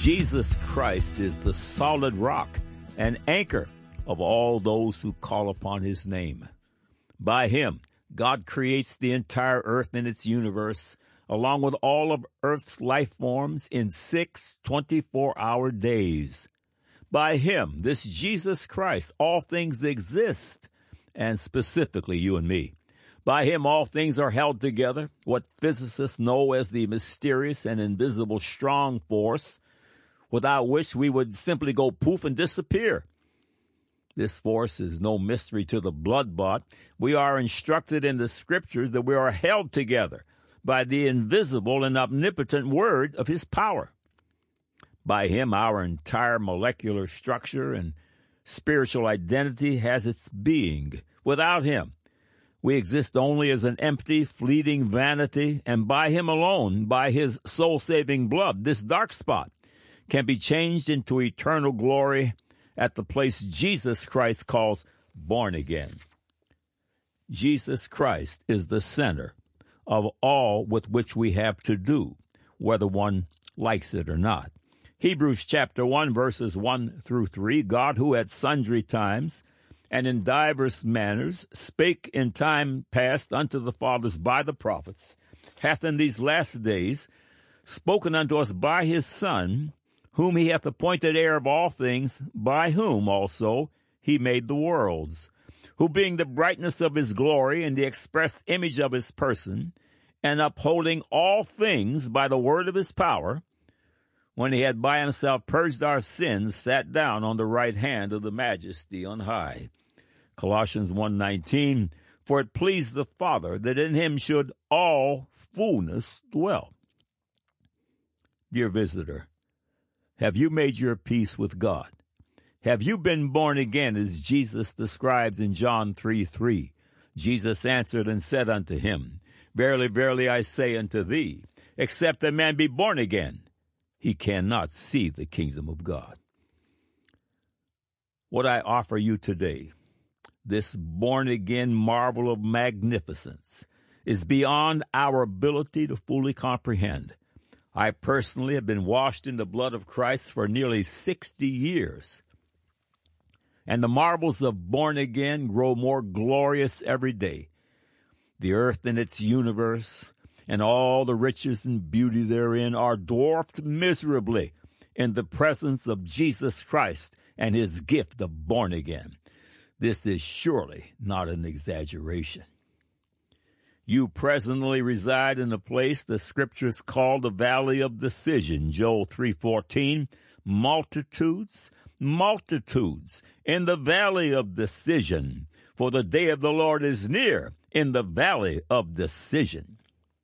Jesus Christ is the solid rock and anchor of all those who call upon his name. By him, God creates the entire earth and its universe, along with all of earth's life forms, in 6 24-hour days. By him, this Jesus Christ, all things exist, and specifically you and me. By him, all things are held together, what physicists know as the mysterious and invisible strong force, without which we would simply go poof and disappear. This force is no mystery to the blood-bought. We are instructed in the scriptures that we are held together by the invisible and omnipotent word of his power. By him, our entire molecular structure and spiritual identity has its being. Without him, we exist only as an empty, fleeting vanity, and by him alone, by his soul-saving blood, this dark spot can be changed into eternal glory at the place Jesus Christ calls born again. Jesus Christ is the center of all with which we have to do, whether one likes it or not. Hebrews chapter 1, verses 1 through 3, God, who at sundry times and in divers manners spake in time past unto the fathers by the prophets, hath in these last days spoken unto us by his Son, whom he hath appointed heir of all things, by whom also he made the worlds, who being the brightness of his glory and the express image of his person, and upholding all things by the word of his power, when he had by himself purged our sins, sat down on the right hand of the majesty on high. Colossians 1:19, for it pleased the Father that in him should all fullness dwell. Dear visitor, have you made your peace with God? Have you been born again, as Jesus describes in John 3:3? Jesus answered and said unto him, Verily, verily, I say unto thee, except a man be born again, he cannot see the kingdom of God. What I offer you today, this born-again marvel of magnificence, is beyond our ability to fully comprehend. I personally have been washed in the blood of Christ for nearly 60 years. And the marvels of born again grow more glorious every day. The earth and its universe and all the riches and beauty therein are dwarfed miserably in the presence of Jesus Christ and his gift of born again. This is surely not an exaggeration. You presently reside in a place the scriptures call the valley of decision, Joel 3:14, multitudes in the valley of decision, for the day of the Lord is near in the valley of decision.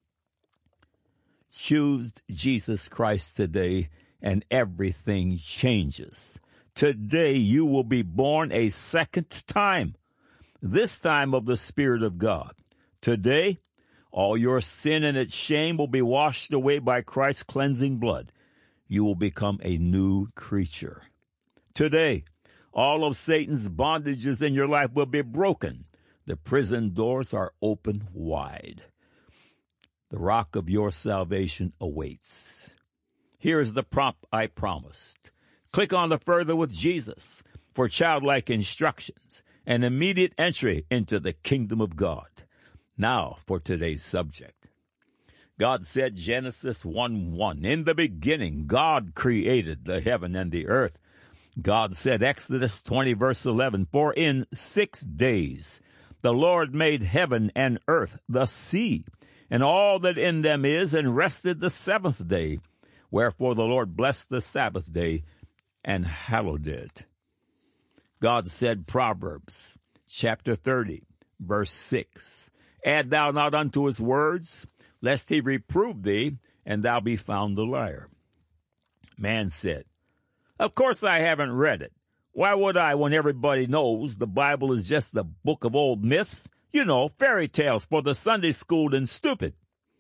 Choose Jesus Christ today, and everything changes. Today you will be born a second time, this time of the Spirit of God. Today, all your sin and its shame will be washed away by Christ's cleansing blood. You will become a new creature. Today, all of Satan's bondages in your life will be broken. The prison doors are open wide. The rock of your salvation awaits. Here is the prompt I promised. Click on the Further with Jesus for childlike instructions and immediate entry into the kingdom of God. Now for today's subject. God said, Genesis 1:1, in the beginning God created the heaven and the earth. God said, Exodus 20, verse 11, for in 6 days the Lord made heaven and earth, the sea, and all that in them is, and rested the seventh day. Wherefore the Lord blessed the Sabbath day and hallowed it. God said, Proverbs chapter 30, verse 6, add thou not unto his words, lest he reprove thee, and thou be found a liar. Man said, of course I haven't read it. Why would I when everybody knows the Bible is just a book of old myths? You know, fairy tales for the Sunday schooled and stupid.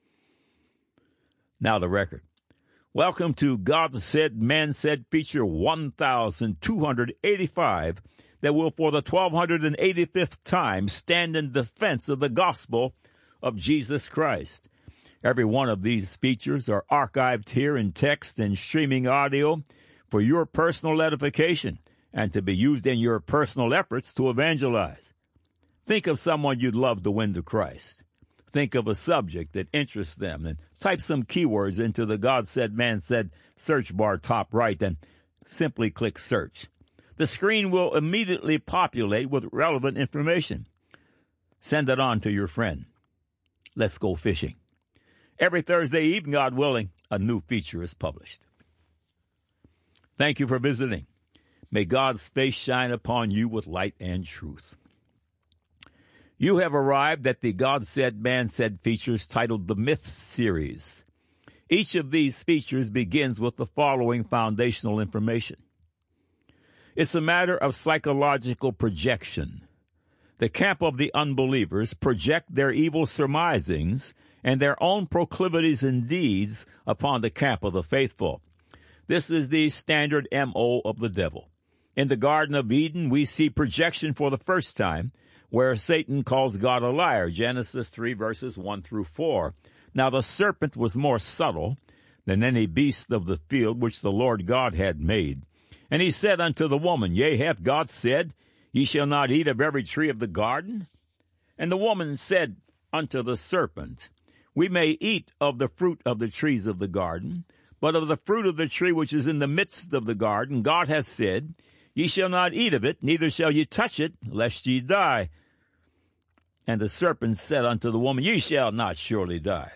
Now the record. Welcome to God Said, Man Said feature 1285 that will for the 1285th time stand in defense of the gospel of Jesus Christ. Every one of these features are archived here in text and streaming audio for your personal edification and to be used in your personal efforts to evangelize. Think of someone you'd love to win to Christ. Think of a subject that interests them and type some keywords into the God Said, Man Said search bar top right and simply click search. The screen will immediately populate with relevant information. Send it on to your friend. Let's go fishing. Every Thursday evening, God willing, a new feature is published. Thank you for visiting. May God's face shine upon you with light and truth. You have arrived at the God Said, Man Said features titled The Myths Series. Each of these features begins with the following foundational information. It's a matter of psychological projection. The camp of the unbelievers project their evil surmisings and their own proclivities and deeds upon the camp of the faithful. This is the standard M.O. of the devil. In the Garden of Eden, we see projection for the first time, where Satan calls God a liar, Genesis 3, verses 1 through 4. Now the serpent was more subtle than any beast of the field which the Lord God had made. And he said unto the woman, Yea, hath God said, Ye shall not eat of every tree of the garden? And the woman said unto the serpent, We may eat of the fruit of the trees of the garden, but of the fruit of the tree which is in the midst of the garden, God hath said, Ye shall not eat of it, neither shall ye touch it, lest ye die. And the serpent said unto the woman, Ye shall not surely die.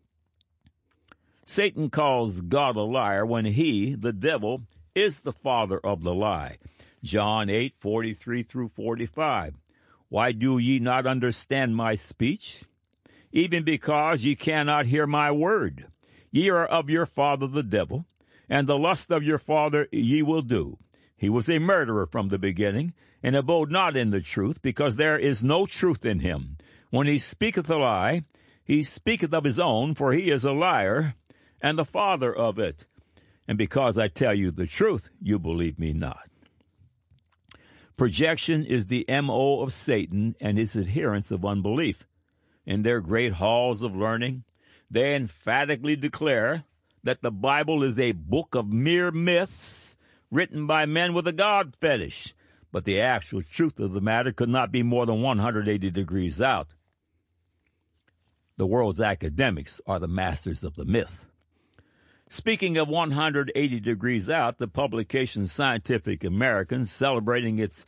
Satan calls God a liar when he, the devil, is the father of the lie. John 8:43 through 45. Why do ye not understand my speech? Even because ye cannot hear my word. Ye are of your father the devil, and the lust of your father ye will do. He was a murderer from the beginning, and abode not in the truth, because there is no truth in him. When he speaketh a lie, he speaketh of his own, for he is a liar, and the father of it. And because I tell you the truth, you believe me not. Projection is the M.O. of Satan and his adherents of unbelief. In their great halls of learning, they emphatically declare that the Bible is a book of mere myths written by men with a God fetish, but the actual truth of the matter could not be more than 180 degrees out. The world's academics are the masters of the myth. Speaking of 180 degrees out, the publication Scientific American is celebrating its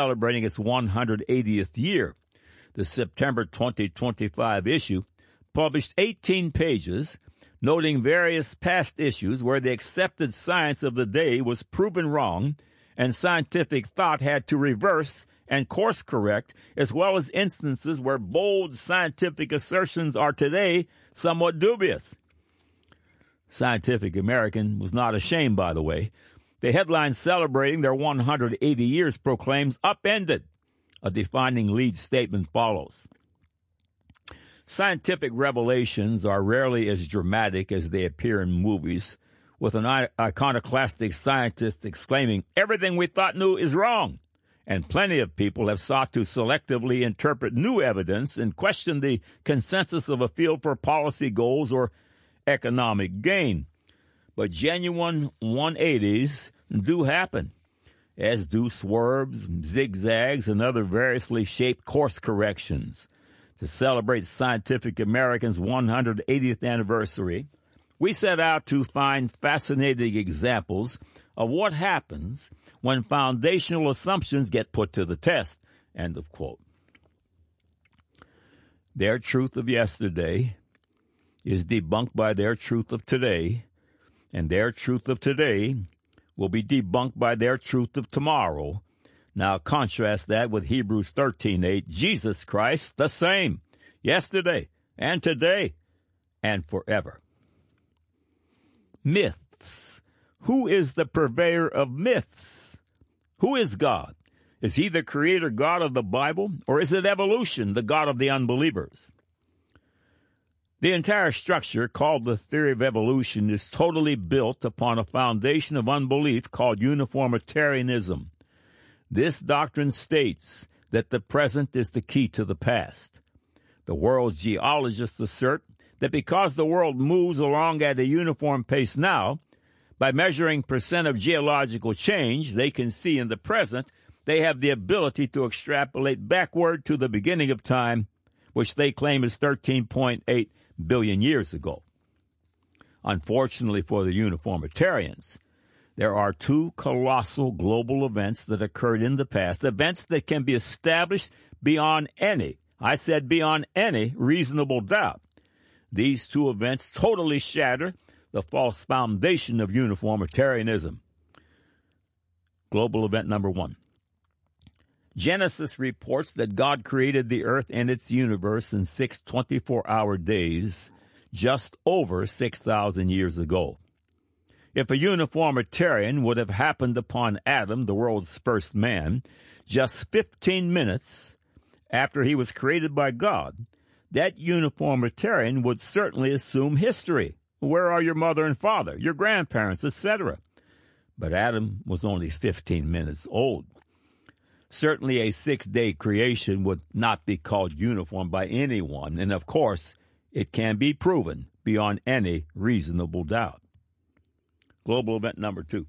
180th year. The September 2025 issue published 18 pages noting various past issues where the accepted science of the day was proven wrong and scientific thought had to reverse and course correct, as well as instances where bold scientific assertions are today somewhat dubious. Scientific American was not ashamed, by the way. The headline celebrating their 180 years proclaims upended. A defining lead statement follows. Scientific revelations are rarely as dramatic as they appear in movies, with an iconoclastic scientist exclaiming, "Everything we thought knew is wrong." And plenty of people have sought to selectively interpret new evidence and question the consensus of a field for policy goals or economic gain. But genuine 180s do happen, as do swerves, zigzags, and other variously shaped course corrections. To celebrate Scientific American's 180th anniversary, we set out to find fascinating examples of what happens when foundational assumptions get put to the test. End of quote. Their truth of yesterday is debunked by their truth of today, and their truth of today will be debunked by their truth of tomorrow. Now contrast that with Hebrews 13:8, Jesus Christ the same, yesterday and today and forever. Myths. Who is the purveyor of myths? Who is God? Is he the creator God of the Bible, or is it evolution, the God of the unbelievers? The entire structure, called the theory of evolution, is totally built upon a foundation of unbelief called uniformitarianism. This doctrine states that the present is the key to the past. The world's geologists assert that because the world moves along at a uniform pace now, by measuring percent of geological change they can see in the present, they have the ability to extrapolate backward to the beginning of time, which they claim is 13.8 billion years ago. Unfortunately for the uniformitarians, there are two colossal global events that occurred in the past, events that can be established beyond any, I said beyond any reasonable doubt. These two events totally shatter the false foundation of uniformitarianism. Global event number one. Genesis reports that God created the earth and its universe in 6 24-hour days, just over 6,000 years ago. If a uniformitarian would have happened upon Adam, the world's first man, just 15 minutes after he was created by God, that uniformitarian would certainly assume history. Where are your mother and father, your grandparents, etc.? But Adam was only 15 minutes old. Certainly a 6-day creation would not be called uniform by anyone, and of course, it can be proven beyond any reasonable doubt. Global event number two.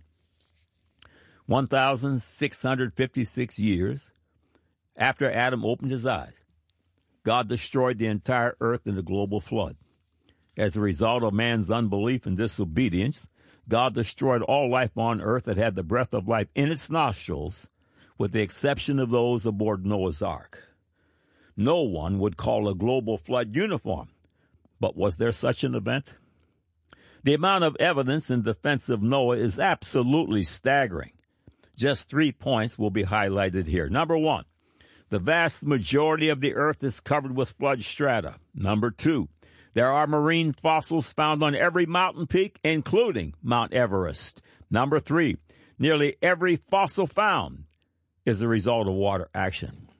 1,656 years after Adam opened his eyes, God destroyed the entire earth in a global flood. As a result of man's unbelief and disobedience, God destroyed all life on earth that had the breath of life in its nostrils, with the exception of those aboard Noah's Ark. No one would call a global flood uniform, but was there such an event? The amount of evidence in defense of Noah is absolutely staggering. Just 3 points will be highlighted here. Number one, the vast majority of the earth is covered with flood strata. Number two, there are marine fossils found on every mountain peak, including Mount Everest. Number three, nearly every fossil found is the result of water action.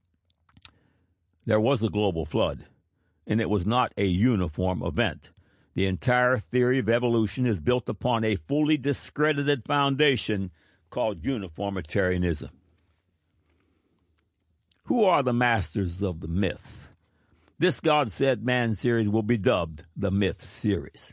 There was a global flood, and it was not a uniform event. The entire theory of evolution is built upon a fully discredited foundation called uniformitarianism. Who are the masters of the myth? This God Said Man series will be dubbed the Myth Series.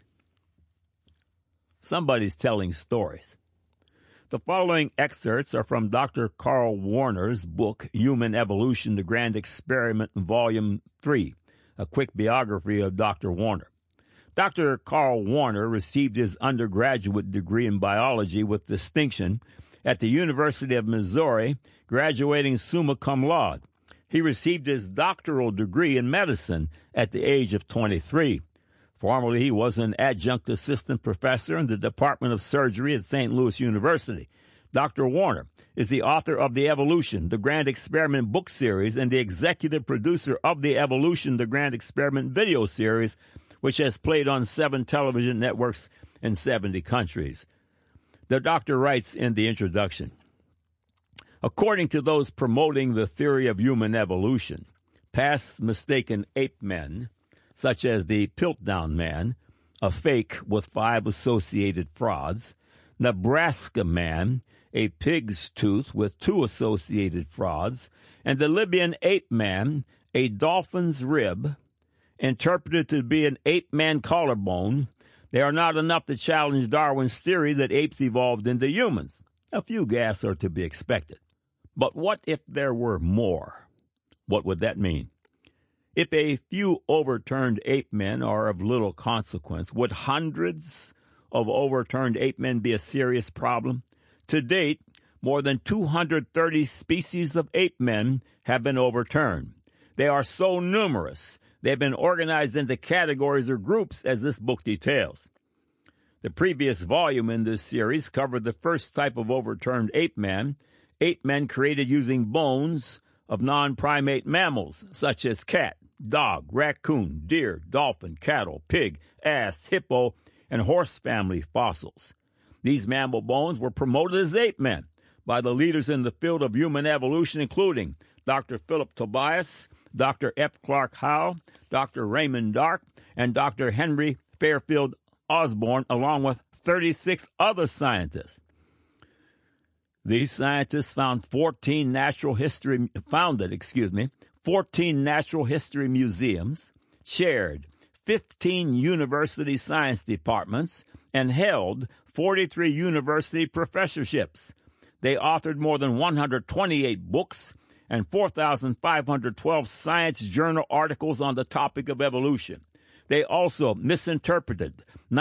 Somebody's telling stories. The following excerpts are from Dr. Carl Warner's book, Human Evolution, The Grand Experiment, Volume 3, a quick biography of Dr. Warner. Dr. Carl Warner received his undergraduate degree in biology with distinction at the University of Missouri, graduating summa cum laude. He received his doctoral degree in medicine at the age of 23. Formerly, he was an adjunct assistant professor in the Department of Surgery at St. Louis University. Dr. Warner is the author of The Evolution, The Grand Experiment book series, and the executive producer of The Evolution, The Grand Experiment video series, which has played on 7 television networks in 70 countries. The doctor writes in the introduction, according to those promoting the theory of human evolution, past mistaken ape men, such as the Piltdown Man, a fake with 5 associated frauds, Nebraska Man, a pig's tooth with 2 associated frauds, and the Libyan ape man, a dolphin's rib, interpreted to be an ape-man collarbone. They are not enough to challenge Darwin's theory that apes evolved into humans. A few gaffes are to be expected. But what if there were more? What would that mean? If a few overturned ape men are of little consequence, would hundreds of overturned ape men be a serious problem? To date, more than 230 species of ape men have been overturned. They are so numerous, they've been organized into categories or groups, as this book details. The previous volume in this series covered the first type of overturned ape men created using bones of non-primate mammals, such as cat, dog, raccoon, deer, dolphin, cattle, pig, ass, hippo, and horse family fossils. These mammal bones were promoted as ape men by the leaders in the field of human evolution, including Dr. Philip Tobias, Dr. F. Clark Howe, Dr. Raymond Dark, and Dr. Henry Fairfield Osborne, along with 36 other scientists. These scientists founded 14 natural history museums, chaired 15 university science departments and held 43 university professorships. They authored more than 128 books and 4,512 science journal articles on the topic of evolution. They also misinterpreted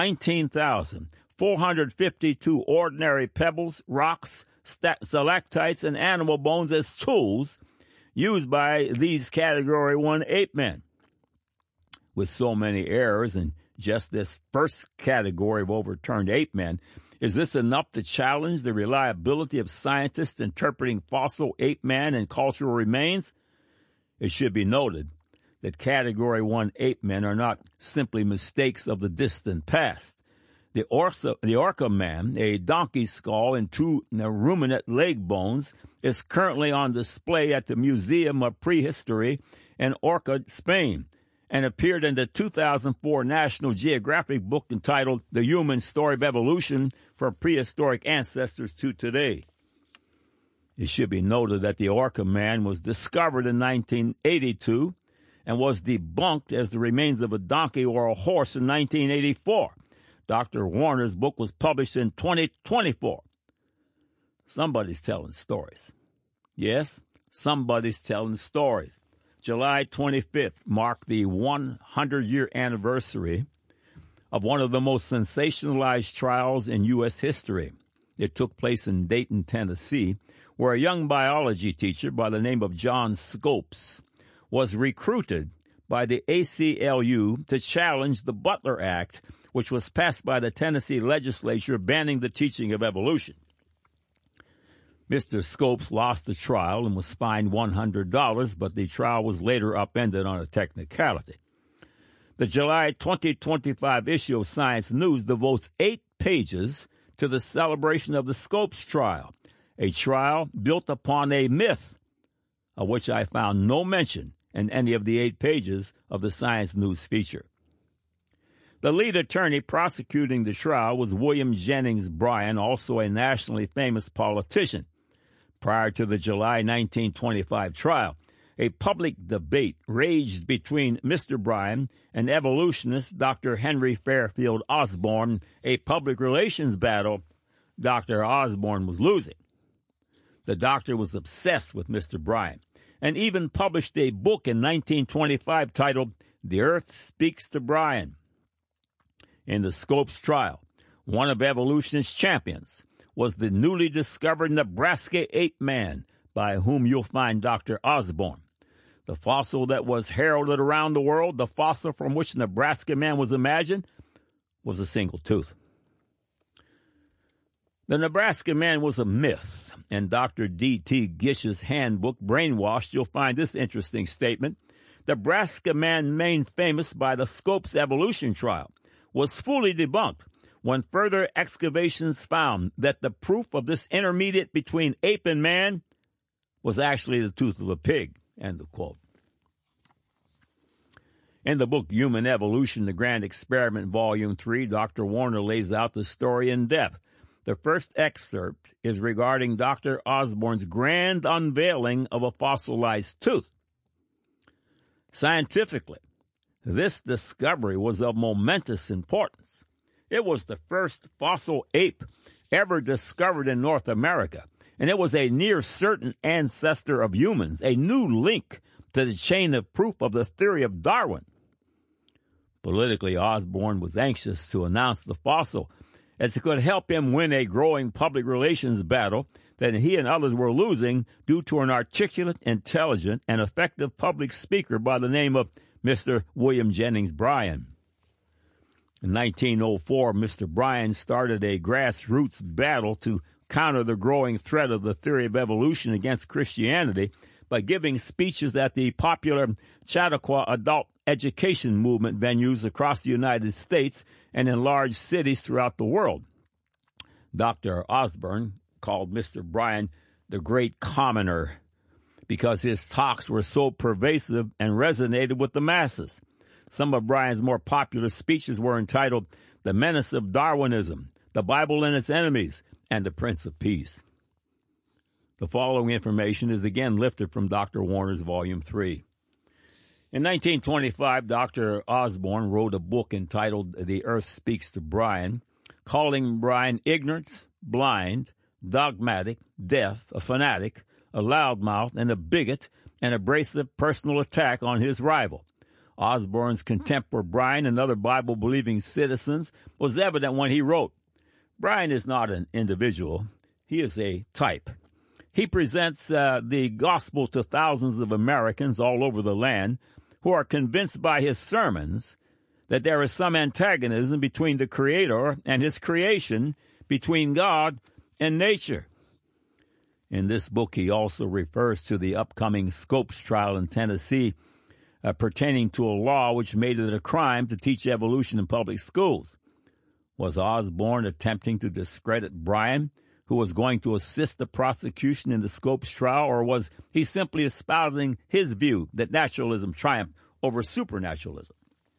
19,452 ordinary pebbles, rocks, stalactites, and animal bones as tools used by these Category 1 ape men. With so many errors in just this first category of overturned ape men, is this enough to challenge the reliability of scientists interpreting fossil ape man and cultural remains? It should be noted that Category 1 ape men are not simply mistakes of the distant past. The Orca man, a donkey skull and 2 ruminant leg bones, is currently on display at the Museum of Prehistory in Orca, Spain, and appeared in the 2004 National Geographic book entitled The Human Story of Evolution from Prehistoric Ancestors to Today. It should be noted that the Orca man was discovered in 1982 and was debunked as the remains of a donkey or a horse in 1984. Dr. Warner's book was published in 2024. Somebody's telling stories. Yes, somebody's telling stories. July 25th marked the 100-year anniversary of one of the most sensationalized trials in U.S. history. It took place in Dayton, Tennessee, where a young biology teacher by the name of John Scopes was recruited by the ACLU to challenge the Butler Act, which was passed by the Tennessee legislature banning the teaching of evolution. Mr. Scopes lost the trial and was fined $100, but the trial was later upended on a technicality. The July 2025 issue of Science News devotes 8 pages to the celebration of the Scopes trial, a trial built upon a myth, of which I found no mention in any of the 8 pages of the Science News feature. The lead attorney prosecuting the trial was William Jennings Bryan, also a nationally famous politician. Prior to the July 1925 trial, a public debate raged between Mr. Bryan and evolutionist Dr. Henry Fairfield Osborn, a public relations battle Dr. Osborn was losing. The doctor was obsessed with Mr. Bryan and even published a book in 1925 titled The Earth Speaks to Bryan. In the Scopes trial, one of evolution's champions was the newly discovered Nebraska ape man, by whom you'll find Dr. Osborn. The fossil that was heralded around the world, the fossil from which Nebraska man was imagined, was a single tooth. The Nebraska man was a myth. In Dr. D.T. Gish's handbook, Brainwashed, you'll find this interesting statement. Nebraska man made famous by the Scopes evolution trial was fully debunked when further excavations found that the proof of this intermediate between ape and man was actually the tooth of a pig, end of quote. In the book Human Evolution, The Grand Experiment, Volume 3, Dr. Warner lays out the story in depth. The first excerpt is regarding Dr. Osborn's grand unveiling of a fossilized tooth. Scientifically, this discovery was of momentous importance. It was the first fossil ape ever discovered in North America, and it was a near certain ancestor of humans, a new link to the chain of proof of the theory of Darwin. Politically, Osborn was anxious to announce the fossil, as it could help him win a growing public relations battle that he and others were losing due to an articulate, intelligent, and effective public speaker by the name of Mr. William Jennings Bryan. In 1904, Mr. Bryan started a grassroots battle to counter the growing threat of the theory of evolution against Christianity by giving speeches at the popular Chautauqua adult education movement venues across the United States and in large cities throughout the world. Dr. Osborn called Mr. Bryan the great commoner because his talks were so pervasive and resonated with the masses. Some of Bryan's more popular speeches were entitled The Menace of Darwinism, The Bible and Its Enemies, and The Prince of Peace. The following information is again lifted from Dr. Warner's Volume 3. In 1925, Dr. Osborn wrote a book entitled The Earth Speaks to Brian, calling Brian ignorant, blind, dogmatic, deaf, a fanatic, a loudmouth, and a bigot, an abrasive personal attack on his rival. Osborn's contempt for Brian and other Bible-believing citizens was evident when he wrote, "Brian is not an individual. He is a type. He presents the gospel to thousands of Americans all over the land who are convinced by his sermons that there is some antagonism between the Creator and his creation, between God and nature." In this book, he also refers to the upcoming Scopes trial in Tennessee pertaining to a law which made it a crime to teach evolution in public schools. Was Osborn attempting to discredit Brian, who was going to assist the prosecution in the Scopes trial, or was he simply espousing his view that naturalism triumphed over supernaturalism?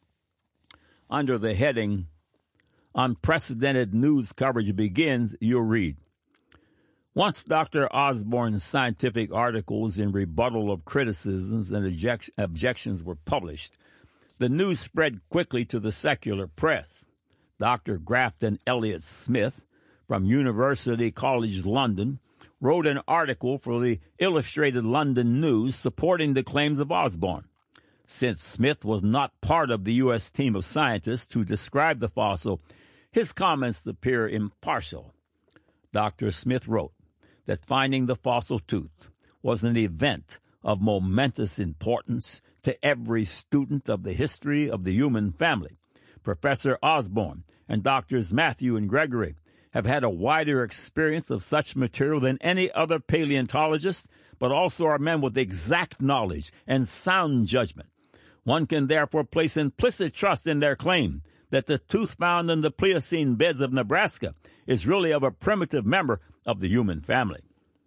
Under the heading, "Unprecedented News Coverage Begins," you'll read, once Dr. Osborn's scientific articles in rebuttal of criticisms and objections were published, the news spread quickly to the secular press. Dr. Grafton Elliott Smith from University College London wrote an article for the Illustrated London News supporting the claims of Osborn. Since Smith was not part of the U.S. team of scientists who described the fossil, his comments appear impartial. Dr. Smith wrote that finding the fossil tooth was an event of momentous importance to every student of the history of the human family. Professor Osborn and Doctors Matthew and Gregory have had a wider experience of such material than any other paleontologist, but also are men with exact knowledge and sound judgment. One can therefore place implicit trust in their claim that the tooth found in the Pliocene beds of Nebraska is really of a primitive member of the human family.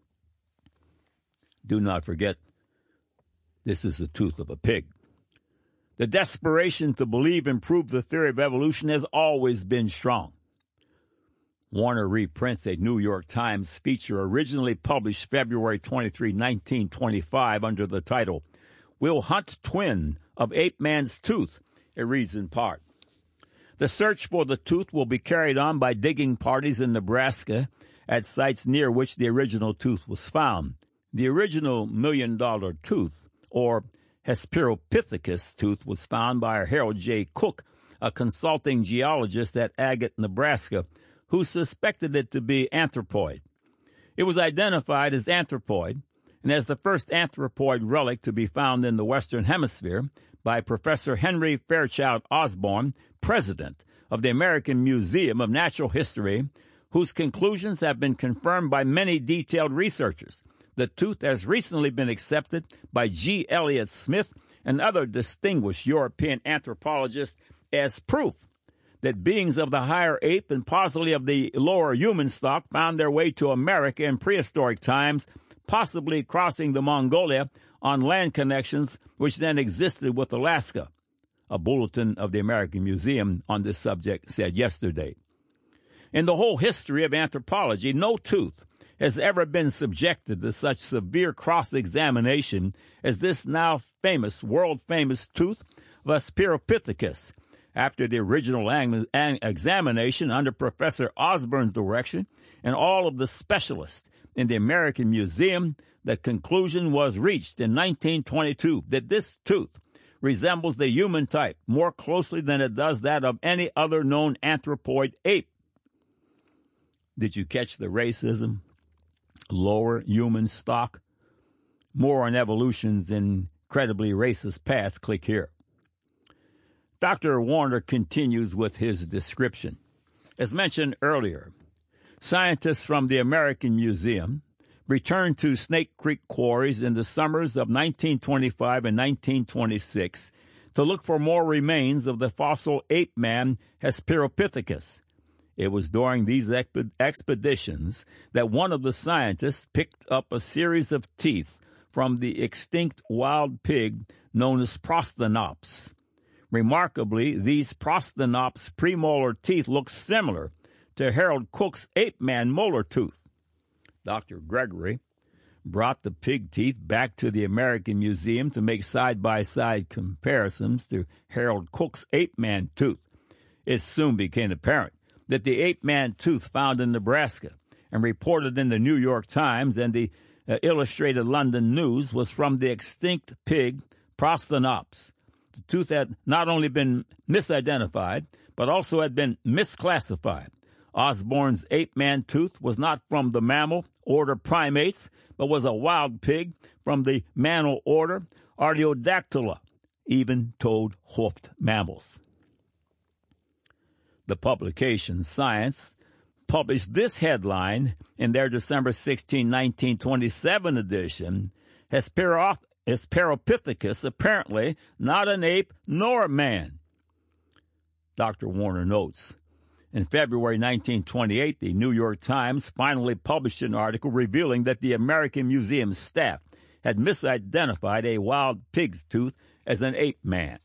Do not forget, this is the tooth of a pig. The desperation to believe and prove the theory of evolution has always been strong. Warner reprints a New York Times feature originally published February 23, 1925, under the title, "We'll Hunt Twin of Ape Man's Tooth." It reads in part, "The search for the tooth will be carried on by digging parties in Nebraska at sites near which the original tooth was found. The original $1 million tooth, or Hesperopithecus tooth, was found by Harold J. Cook, a consulting geologist at Agate, Nebraska, who suspected it to be anthropoid. It was identified as anthropoid and as the first anthropoid relic to be found in the Western Hemisphere by Professor Henry Fairchild Osborn, president of the American Museum of Natural History, whose conclusions have been confirmed by many detailed researchers. The tooth has recently been accepted by G. Elliott Smith and other distinguished European anthropologists as proof that beings of the higher ape and possibly of the lower human stock found their way to America in prehistoric times, possibly crossing the Mongolia on land connections which then existed with Alaska," a bulletin of the American Museum on this subject said yesterday. In the whole history of anthropology, no tooth has ever been subjected to such severe cross-examination as this now famous, world-famous tooth of Hesperopithecus. After the original examination under Professor Osborn's direction and all of the specialists in the American Museum, the conclusion was reached in 1922 that this tooth resembles the human type more closely than it does that of any other known anthropoid ape. Did you catch the racism? Lower human stock? More on evolution's incredibly racist past, click here. Dr. Warner continues with his description. As mentioned earlier, scientists from the American Museum returned to Snake Creek quarries in the summers of 1925 and 1926 to look for more remains of the fossil ape man Hesperopithecus. It was during these expeditions that one of the scientists picked up a series of teeth from the extinct wild pig known as Prosthenops. Remarkably, these Prosthenops premolar teeth look similar to Harold Cook's ape man molar tooth. Dr. Gregory brought the pig teeth back to the American Museum to make side-by-side comparisons to Harold Cook's ape-man tooth. It soon became apparent that the ape-man tooth found in Nebraska and reported in the New York Times and the Illustrated London News was from the extinct pig Prosthenops. The tooth had not only been misidentified, but also had been misclassified. Osborn's ape-man tooth was not from the mammal order Primates, but was a wild pig from the mammal order Artiodactyla, even-toed hoofed mammals. The publication Science published this headline in their December 16, 1927 edition: Hesperopithecus apparently not an ape nor a man. Dr. Warner notes, in February 1928, the New York Times finally published an article revealing that the American Museum staff had misidentified a wild pig's tooth as an ape man.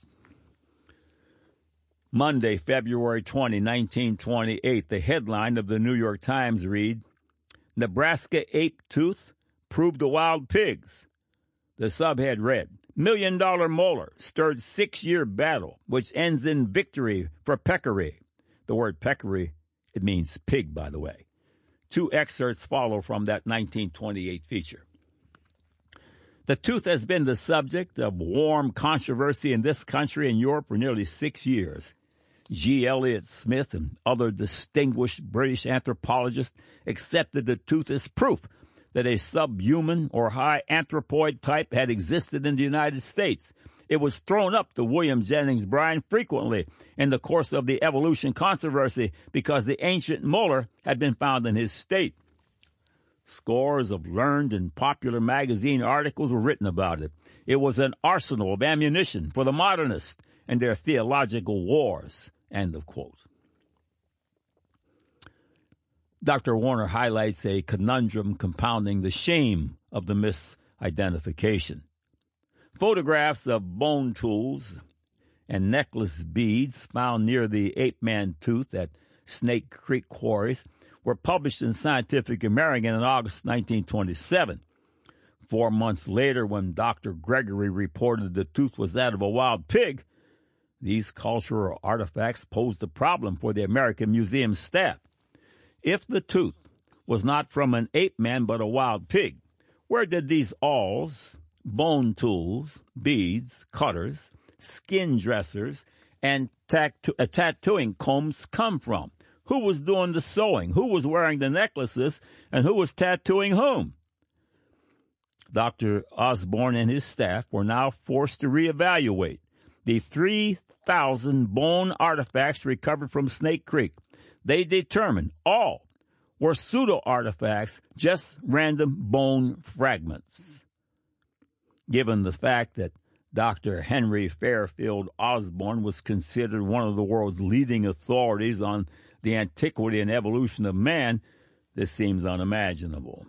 Monday, February 20, 1928, the headline of the New York Times read, Nebraska ape tooth proved a wild pig's. The subhead read, $1 million molar stirred 6-year battle, which ends in victory for peccary. The word peccary, it means pig, by the way. 2 excerpts follow from that 1928 feature. The tooth has been the subject of warm controversy in this country and Europe for nearly 6 years. G. Elliott Smith and other distinguished British anthropologists accepted the tooth as proof that a subhuman or high anthropoid type had existed in the United States. It was thrown up to William Jennings Bryan frequently in the course of the evolution controversy because the ancient molar had been found in his state. Scores of learned and popular magazine articles were written about it. It was an arsenal of ammunition for the modernists and their theological wars. End of quote. Dr. Warner highlights a conundrum compounding the shame of the misidentification. Photographs of bone tools and necklace beads found near the ape-man tooth at Snake Creek quarries were published in Scientific American in August 1927. 4 months later, when Dr. Gregory reported the tooth was that of a wild pig, these cultural artifacts posed a problem for the American Museum staff. If the tooth was not from an ape-man but a wild pig, where did these awls, bone tools, beads, cutters, skin dressers, and tattooing combs come from? Who was doing the sewing? Who was wearing the necklaces? And who was tattooing whom? Dr. Osborn and his staff were now forced to reevaluate the 3,000 bone artifacts recovered from Snake Creek. They determined all were pseudo-artifacts, just random bone fragments. Given the fact that Dr. Henry Fairfield Osborn was considered one of the world's leading authorities on the antiquity and evolution of man, this seems unimaginable.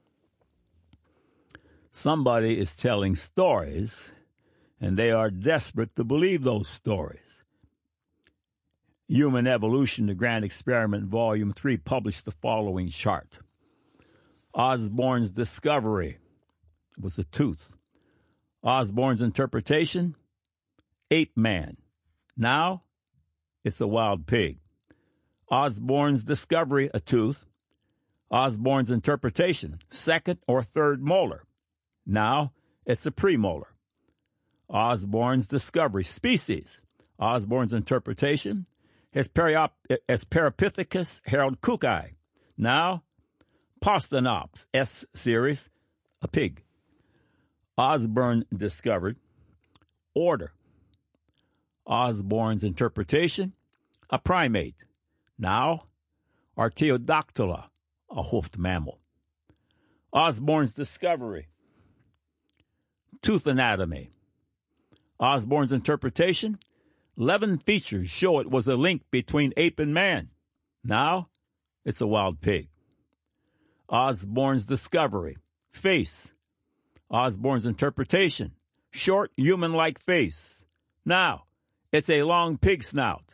Somebody is telling stories, and they are desperate to believe those stories. Human Evolution, the Grand Experiment, Volume 3, published the following chart. Osborn's discovery was a tooth. Osborn's interpretation, ape man. Now, it's a wild pig. Osborn's discovery, a tooth. Osborn's interpretation, second or third molar. Now, it's a premolar. Osborn's discovery, species. Osborn's interpretation, Hesperopithecus Harold Cooki. Now, Prosthenops, S series, a pig. Osborn discovered order. Osborn's interpretation, a primate. Now, Artiodactyla, a hoofed mammal. Osborn's discovery, tooth anatomy. Osborn's interpretation, 11 features show it was a link between ape and man. Now, it's a wild pig. Osborn's discovery, face. Osborn's interpretation, short human-like face. Now, it's a long pig snout.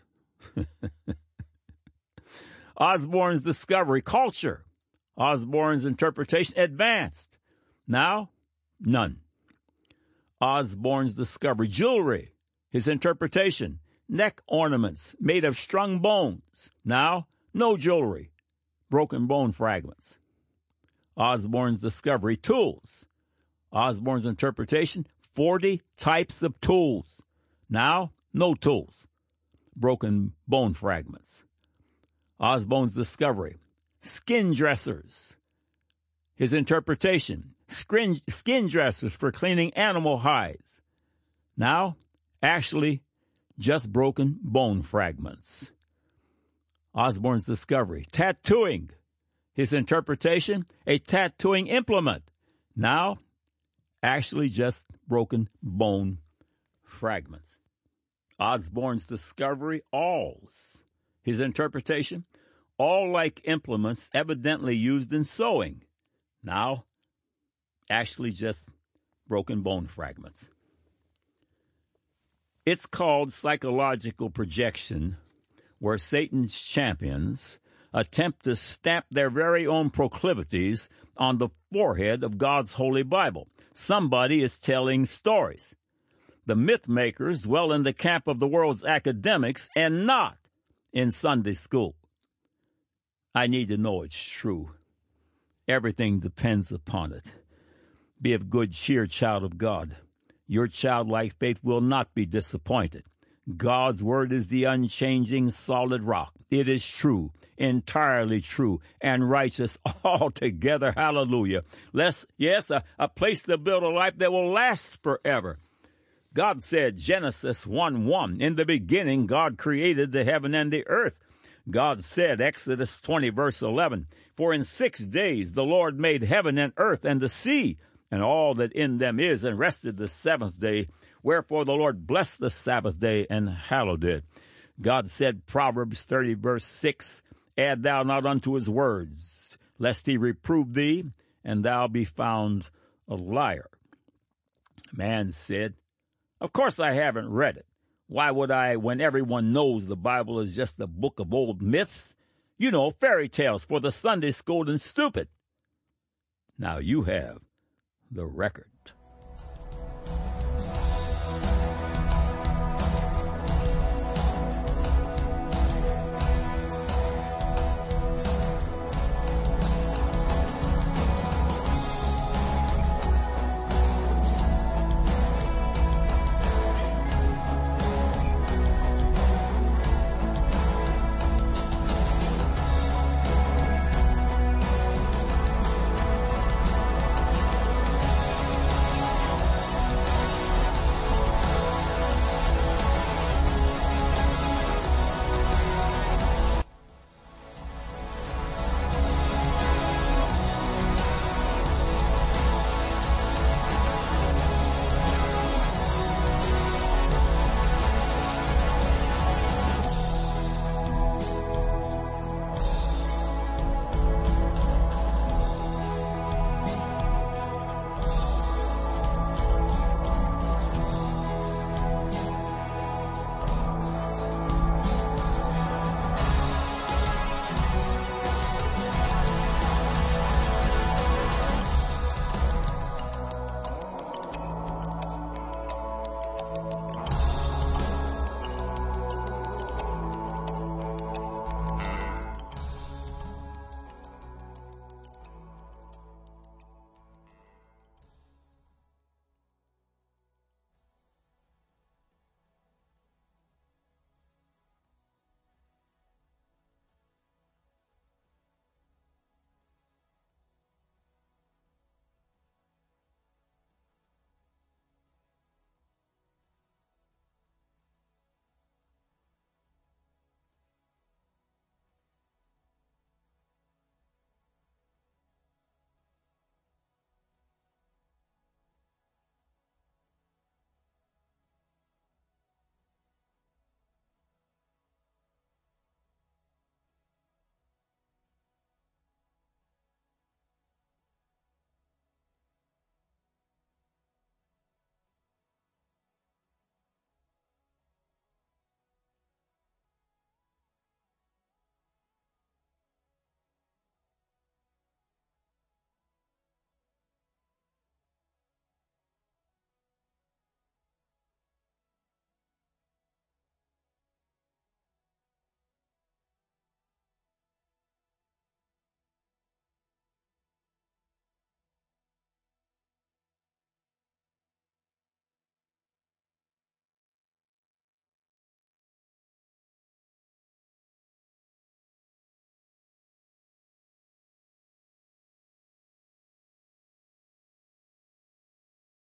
Osborn's discovery, culture. Osborn's interpretation, advanced. Now, none. Osborne's discovery, jewelry, his interpretation, neck ornaments made of strung bones. Now, no jewelry, broken bone fragments. Osborne's discovery, tools. Osborne's interpretation, 40 types of tools. Now, no tools, broken bone fragments. Osborne's discovery, skin dressers. His interpretation, skin dressers for cleaning animal hides. Now, actually, just broken bone fragments. Osborne's discovery, tattooing. His interpretation, a tattooing implement. Now, actually just broken bone fragments. Osborne's discovery, awls. His interpretation, awl-like implements evidently used in sewing. Now, actually just broken bone fragments. It's called psychological projection, where Satan's champions attempt to stamp their very own proclivities on the forehead of God's Holy Bible. Somebody is telling stories. The myth makers dwell in the camp of the world's academics and not in Sunday school. I need to know it's true. Everything depends upon it. Be of good cheer, child of God. Your childlike faith will not be disappointed. God's word is the unchanging solid rock. It is true, entirely true, and righteous altogether. Hallelujah. A place to build a life that will last forever. God said, Genesis 1:1, in the beginning God created the heaven and the earth. God said, Exodus 20, verse 11, for in 6 days the Lord made heaven and earth and the sea, and all that in them is, and rested the seventh day. Wherefore the Lord blessed the Sabbath day and hallowed it. God said, Proverbs 30, verse 6, add thou not unto his words, lest he reprove thee, and thou be found a liar. Man said, of course I haven't read it. Why would I, when everyone knows the Bible is just a book of old myths? You know, fairy tales for the Sunday schooled and stupid. Now you have the record.